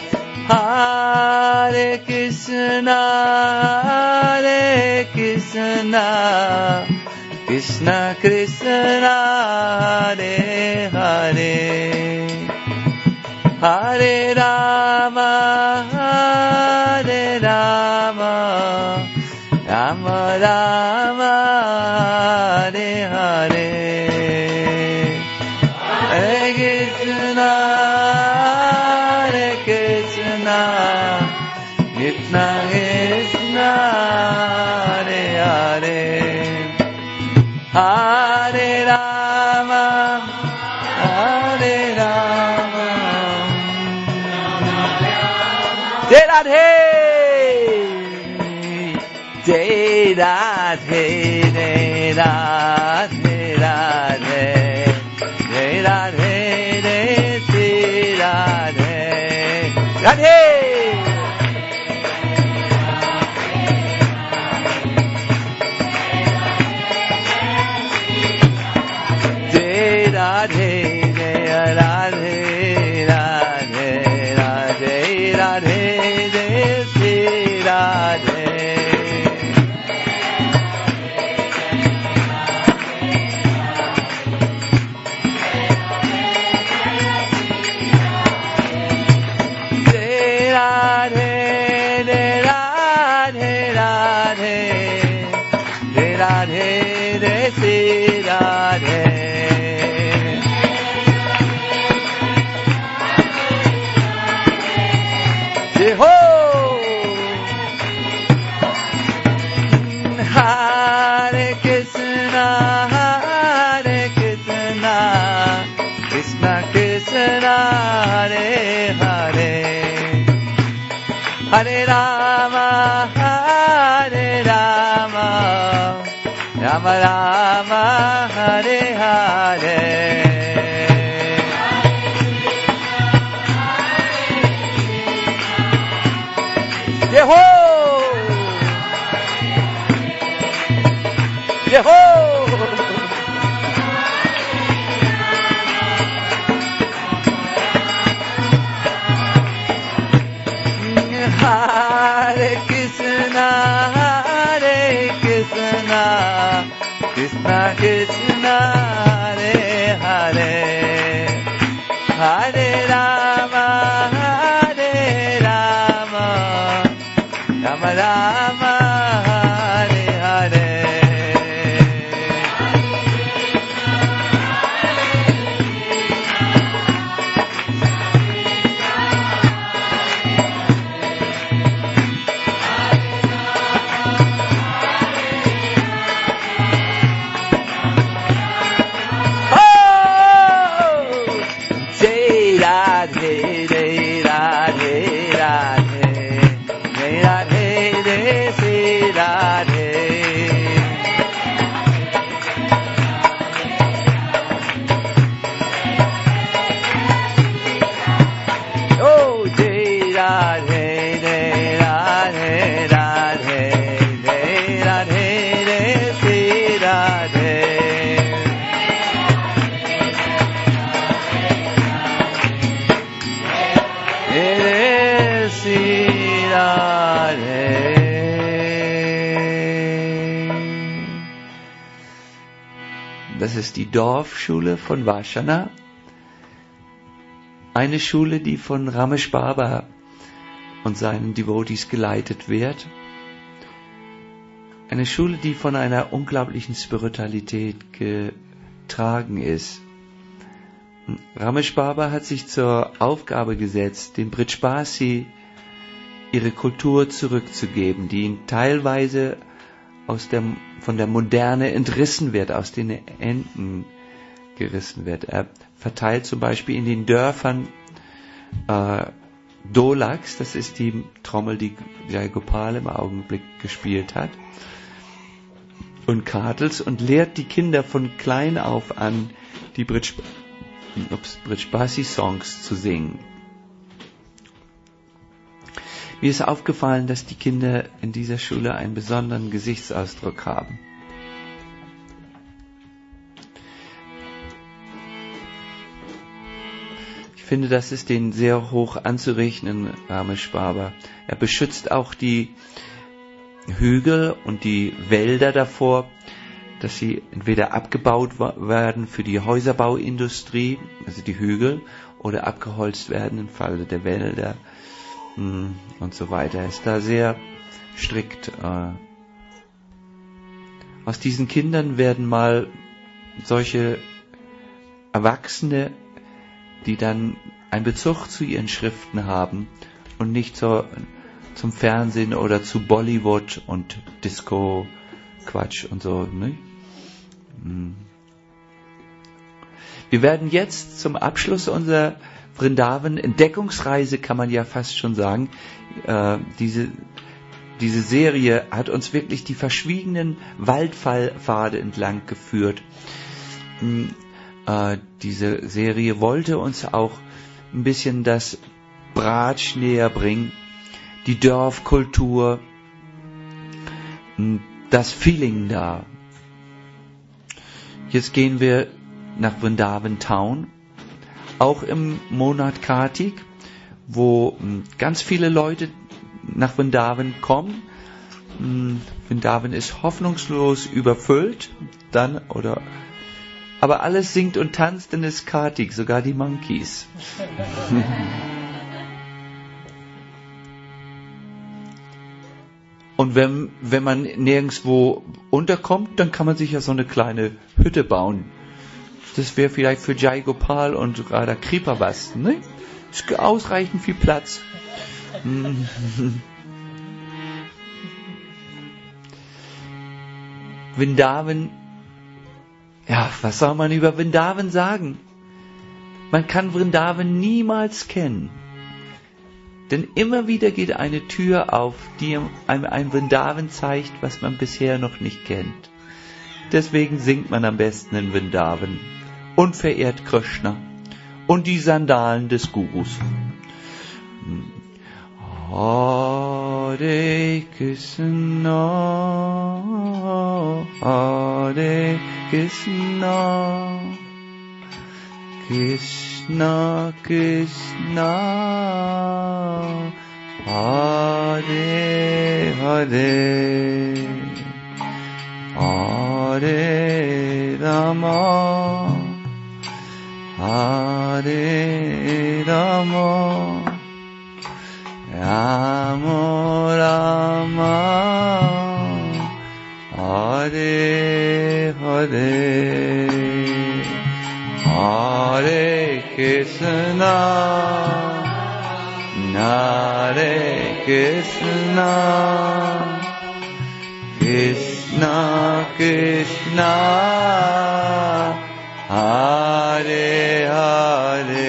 S1: Hare Krishna, Hare Krishna, Krishna Krishna, Hare Hare, Hare Rama, Hare Rama, Rama Rama, Hare Hare, Hare Krishna, Hare Krishna, Krishna Krishna, Hare Hare, Hare Rama, Hare Rama, Jai Radhe, Jai Radhe, Jai Radhe, Radhe, Jai Radhe, Jai Radhe, Radhe. Radhe, Jai Radhe, Radhe, Radhe, Radhe, Jai Shri Radhe. Jai Radhe, Jai Radhe, Radhe, Jai Radhe, Jai Shri Radhe. Hare Krishna, Hare Krishna, Krishna Krishna, Hare Hare, Hare Rama, Hare Rama, Rama Rama, Hare Hare. Yeho! Yeho! Hare Krishna, Hare Krishna, Krishna Krishna, Hare Hare, Hare Rama, Hare Rama, Rama Rama, Hare Hare. Das ist die Dorfschule von Vashana. Eine Schule, die von Ramesh Baba und seinen Devotees geleitet wird. Eine Schule, die von einer unglaublichen Spiritualität getragen ist. Ramesh Baba hat sich zur Aufgabe gesetzt, den Brijbasi ihre Kultur zurückzugeben, die ihnen teilweise von der Moderne entrissen wird, aus den Händen gerissen wird. Er verteilt zum Beispiel in den Dörfern Dolaks, das ist die Trommel, die Jai Gopal im Augenblick gespielt hat, und Kartels, und lehrt die Kinder von klein auf an, die Brijbasi-Songs zu singen. Mir ist aufgefallen, dass die Kinder in dieser Schule einen besonderen Gesichtsausdruck haben. Ich finde, das ist denen sehr hoch anzurechnen, Ramesh Baba. Er beschützt auch die Hügel und die Wälder davor, dass sie entweder abgebaut werden für die Häuserbauindustrie, also die Hügel, oder abgeholzt werden im Falle der Wälder und so weiter. Er ist da sehr strikt. Aus diesen Kindern werden mal solche Erwachsene, die dann einen Bezug zu ihren Schriften haben und nicht zum Fernsehen oder zu Bollywood und Disco-Quatsch und so. Ne? Wir werden jetzt zum Abschluss unserer Vrindavan-Entdeckungsreise, kann man ja fast schon sagen, diese Serie hat uns wirklich die verschwiegenen Waldpfade entlang geführt. Diese Serie wollte uns auch ein bisschen das Braj näher bringen, die Dorfkultur, das Feeling da. Jetzt gehen wir nach Vrindavan Town, auch im Monat Kartik, wo ganz viele Leute nach Vrindavan kommen. Vrindavan ist hoffnungslos überfüllt, aber alles singt und tanzt, denn es ist Kartik, sogar die Monkeys. Und wenn man nirgendwo unterkommt, dann kann man sich ja so eine kleine Hütte bauen. Das wäre vielleicht für Jai Gopal und Radha Kripa was, ne? Ist ausreichend viel Platz. Vrindavan, ja, was soll man über Vrindavan sagen? Man kann Vrindavan niemals kennen. Denn immer wieder geht eine Tür auf, die einem ein Vrindavan zeigt, was man bisher noch nicht kennt. Deswegen singt man am besten in Vrindavan und verehrt Krishna und die Sandalen des Gurus. Hare Krishna, Hare Krishna, Krishna Krishna, Hare Hare, Hare Rama, Hare Rama, Rama Rama, Hare Hare, Hare Krishna, Hare Krishna, Krishna Krishna, Hare Hare,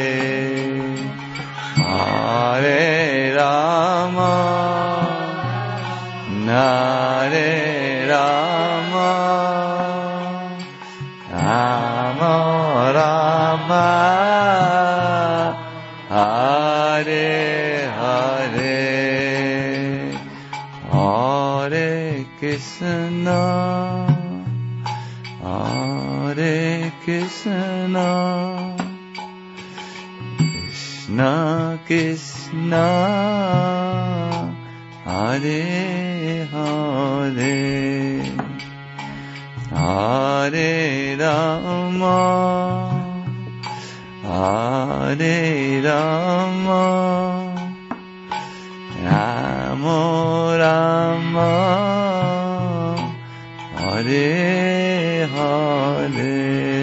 S1: Hare Rama, Hare Rama, Rama Rama, Hare Hare, Hare Krishna, Hare Krishna, Krishna Krishna, Hare Hare, Hare Rama, Hare Rama, Rama Rama, Hare Hare.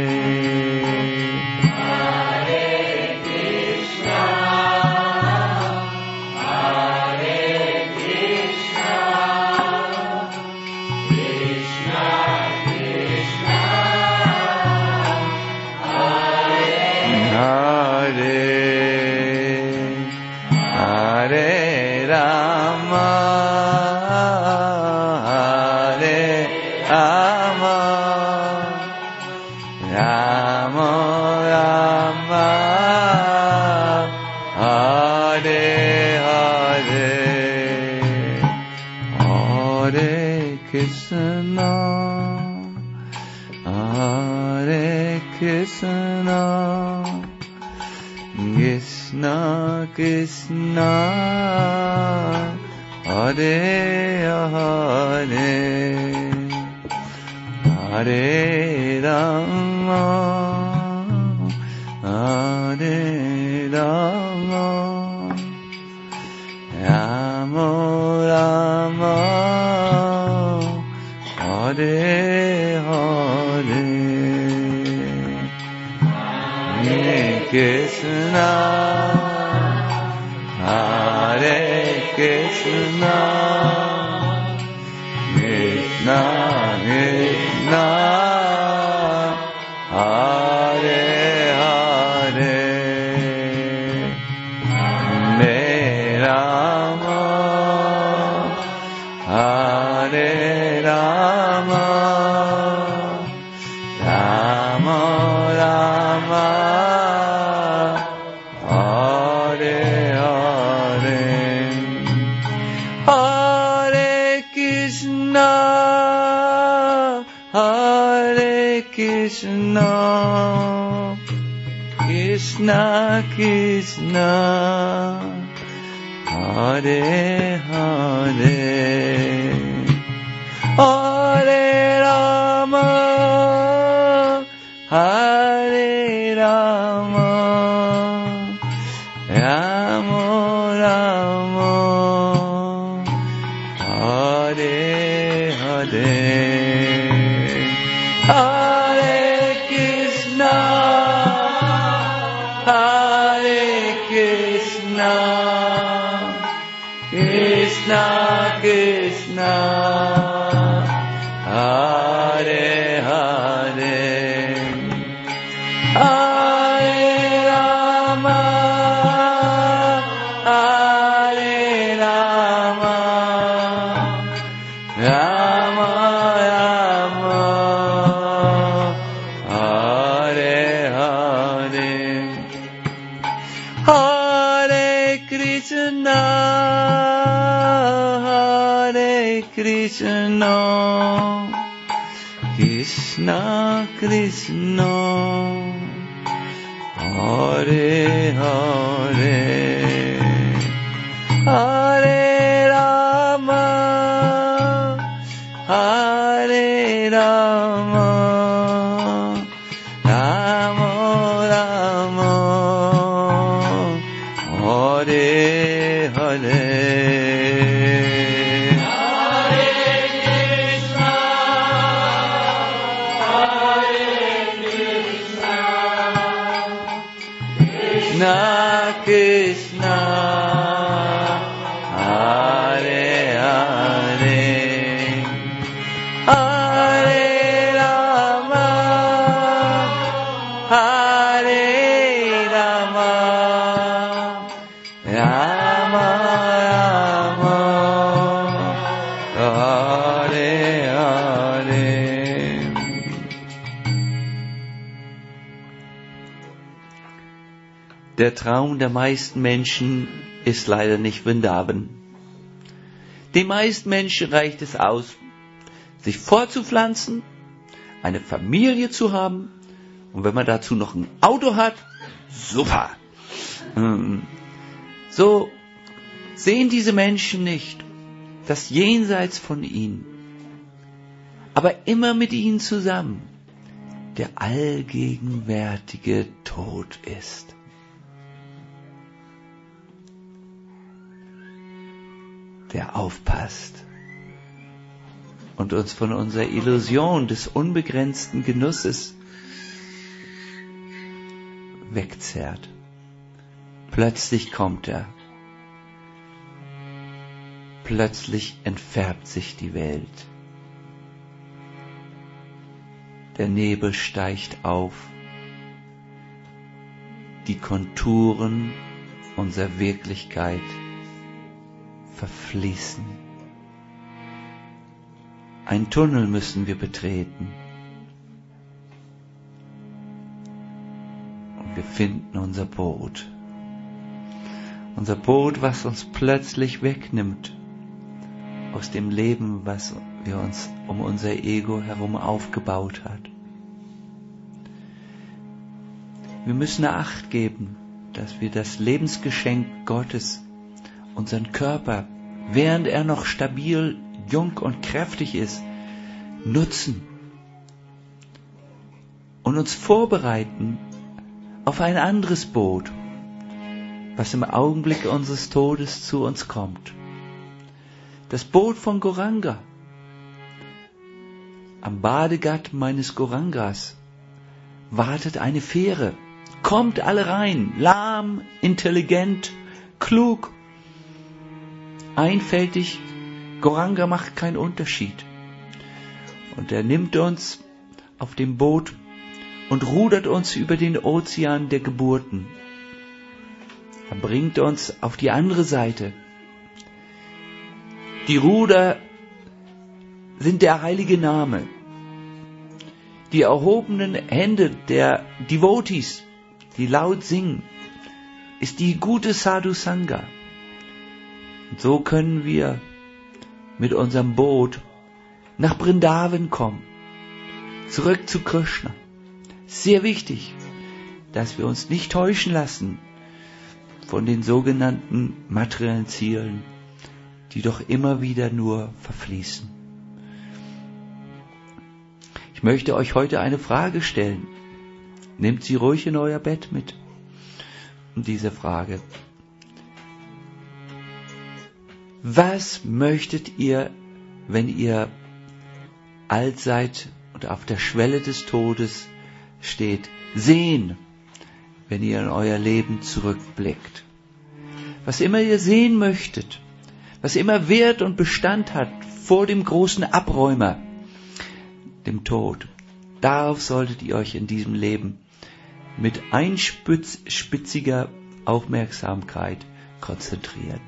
S1: Krishna, Hare Hare, Hare Rama, Hare Rama, Rama Rama, Hare Hare, Hare Krishna, Hare Krishna, Krishna Krishna, Hare Hare, Hare Rama, Hare Rama, Rama Rama, Krishna, Krishna Krishna, Hare Hare, Hare Rama, Hare Rama, Rama Rama, Hare Hare. Krishna Krishna, Hare Hare, Hare Rama, Hare Rama, Rama Rama, Hare Hare, Hare Krishna, Krishna, Krishna Krishna, Hare Hare, Hare Rama, Hare Rama, Rama Rama, Hare Hare. Krishna, Hare Hare, Hare Rama, Hare Rama, Rama Rama, Hare Hare. Der Traum der meisten Menschen ist leider nicht Vrindavan. Den meisten Menschen reicht es aus, sich fortzupflanzen, eine Familie zu haben und wenn man dazu noch ein Auto hat, super. So sehen diese Menschen nicht das Jenseits von ihnen. aber immer mit ihnen zusammen der allgegenwärtige Tod ist. Der aufpasst und uns von unserer Illusion des unbegrenzten Genusses wegzerrt. Plötzlich kommt er. Plötzlich entfärbt sich die Welt. Der Nebel steigt auf. Die Konturen unserer Wirklichkeit verfließen. Ein Tunnel müssen wir betreten. Und wir finden unser Boot. Unser Boot, was uns plötzlich wegnimmt aus dem Leben, was wir uns um unser Ego herum aufgebaut hat. Wir müssen Acht geben, dass wir das Lebensgeschenk Gottes, unseren Körper, während er noch stabil, jung und kräftig ist, nutzen und uns vorbereiten auf ein anderes Boot, was im Augenblick unseres Todes zu uns kommt. Das Boot von Gauranga. Am Badegatt meines Gaurangas wartet eine Fähre. Kommt alle rein, lahm, intelligent, klug, einfältig. Gauranga macht keinen Unterschied. Und er nimmt uns auf dem Boot und rudert uns über den Ozean der Geburten. Er bringt uns auf die andere Seite. Die Ruder sind der heilige Name. Die erhobenen Hände der Devotees, die laut singen, ist die gute Sadhu Sangha. Und so können wir mit unserem Boot nach Vrindavan kommen, zurück zu Krishna. Sehr wichtig, dass wir uns nicht täuschen lassen von den sogenannten materiellen Zielen, die doch immer wieder nur verfließen. Ich möchte euch heute eine Frage stellen. Nehmt sie ruhig in euer Bett mit. Und diese Frage: Was möchtet ihr, wenn ihr alt seid und auf der Schwelle des Todes steht, sehen, wenn ihr in euer Leben zurückblickt? Was immer ihr sehen möchtet, was immer Wert und Bestand hat vor dem großen Abräumer, dem Tod, darauf solltet ihr euch in diesem Leben mit einspitziger Aufmerksamkeit konzentrieren.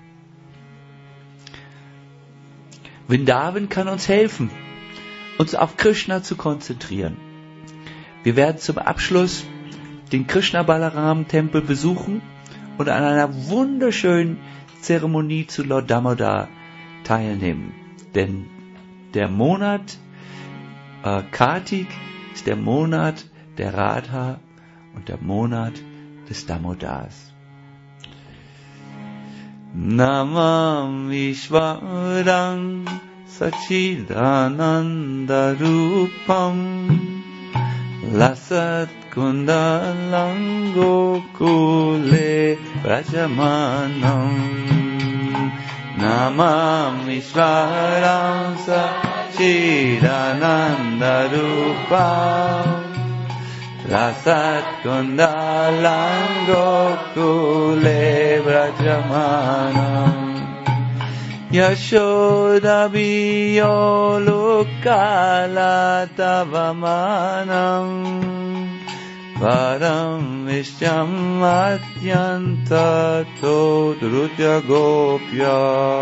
S1: Vrindavan kann uns helfen, uns auf Krishna zu konzentrieren. Wir werden zum Abschluss den Krishna Balaram Tempel besuchen und an einer wunderschönen Zeremonie zu Lord Damodar teilnehmen. Denn der Monat Kartik ist der Monat der Radha und der Monat des Damodars. Namam Vishwaram Sachidananda Rupam Lasat Kundalam Gokule Rajamanam Namam Vishwaram Sachidananda Rupam Lasat Kundalam Gokule Vrajamanam Yashoda Viyolukala Tavamanam Varam Vishyam Atyanta Todrutya Gopya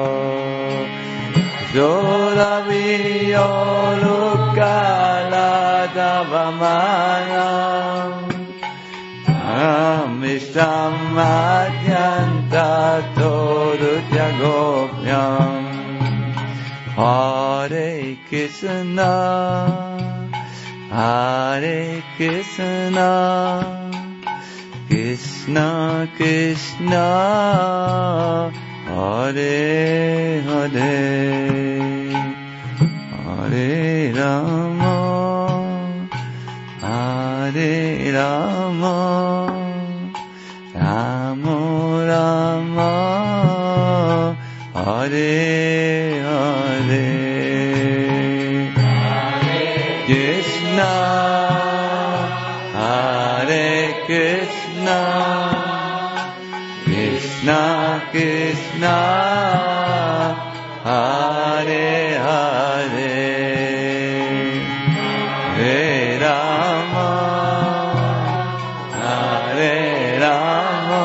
S1: Yashoda Viyolukala Tavamanam Amishtam Adyanta Todutya Gopyam Hare Krishna Hare Krishna Krishna Krishna Hare Hare Hare Rama, Hare Rama, Rama Rama, Hare Hare, Krishna, Hare Krishna, Krishna Krishna, Hare Hare, Hare Rama, Hare Rama,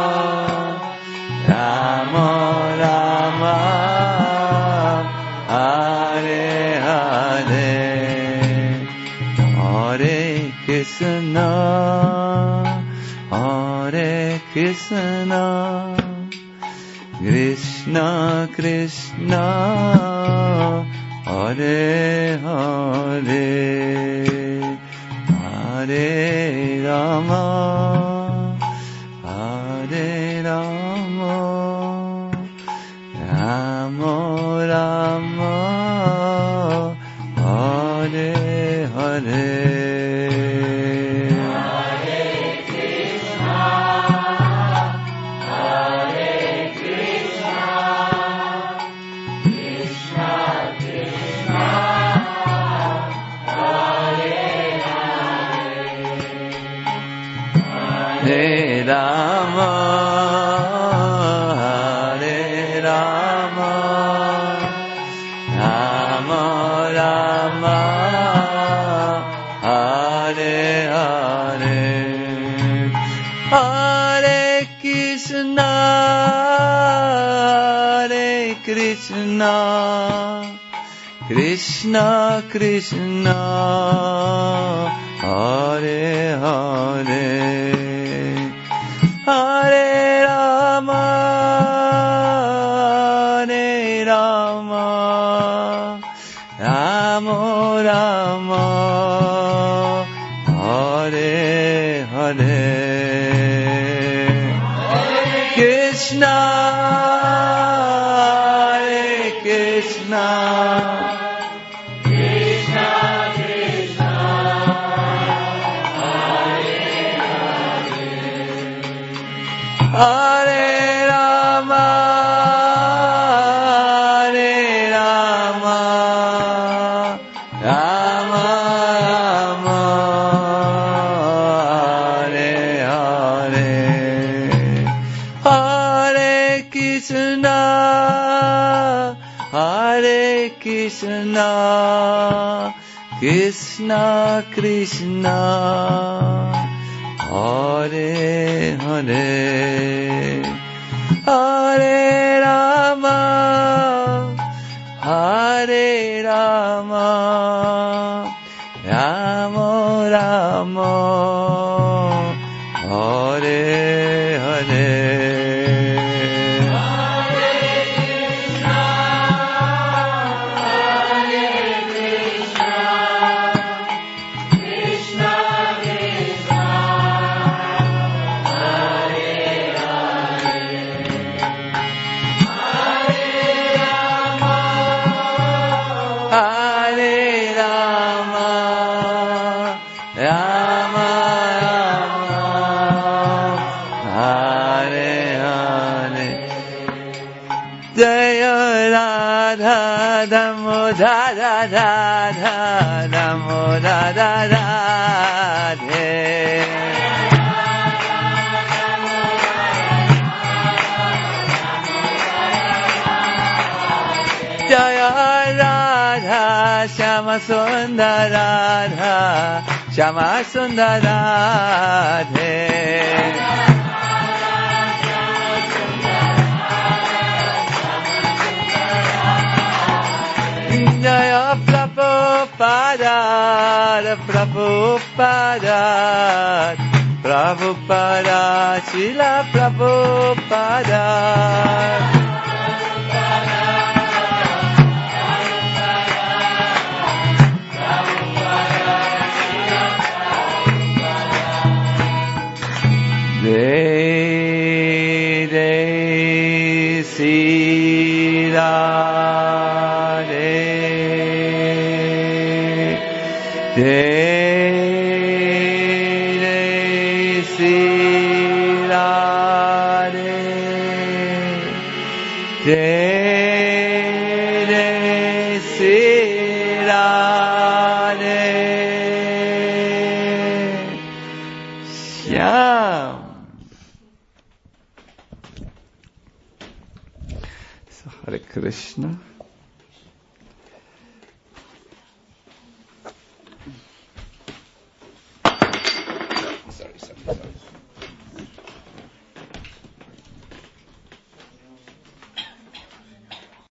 S1: Rama Rama, Hare Hare, Hare Krishna, Hare Krishna, Krishna Krishna, Hare Hare, Hare Rama, Hare Rama, Rama Rama, Hare Hare. Hare Rama, Hare Rama, Rama Rama, Hare Hare, Hare Krishna, Hare Krishna, Krishna Krishna, Hare Hare, Hare Rama, Hare Rama, Rama Rama, Hare Hare, Krishna, Hare Krishna,
S2: Krishna Krishna, Hare Hare,
S1: Hare Rama, Hare Rama, Rama Rama, Hare Hare, Hare Krishna, Hare Krishna, Krishna Krishna, Hare Hare, Hare Rama, Hare Rama, Rama Rama, Hare Hare,
S2: Krishna Krishna, Hare
S1: Hare Rama, Rama Rama, Hare Hare, Jaya Radha Damodara Radha Damodara Radhe, Jaya Radha Shama Sundara Radha Shama Sundara Radhe, Jaya Prabhupada, Prabhupada, Prabhupada, Srila Prabhupada, Jai Jai Sri Radhe Jai Sri Radhe Shyam. So, Hare Krishna.